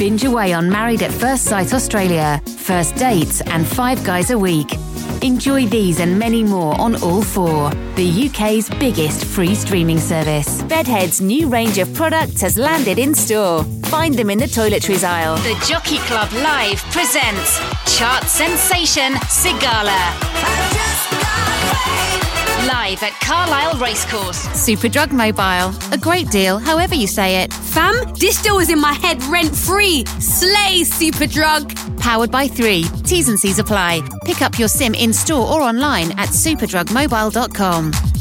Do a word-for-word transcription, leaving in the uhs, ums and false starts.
Binge away on Married at First Sight Australia, First Dates and Five Guys a Week. Enjoy these and many more on All four, the U K's biggest free streaming service. Bedhead's new range of products has landed in store. Find them in the toiletries aisle. The Jockey Club Live presents chart sensation Sigala. Live at Carlisle Racecourse. Superdrug Mobile. A great deal, however you say it. Fam, this deal is in my head rent-free. Slay, Superdrug. Powered by three. T's and C's apply. Pick up your SIM in-store or online at superdrug mobile dot com.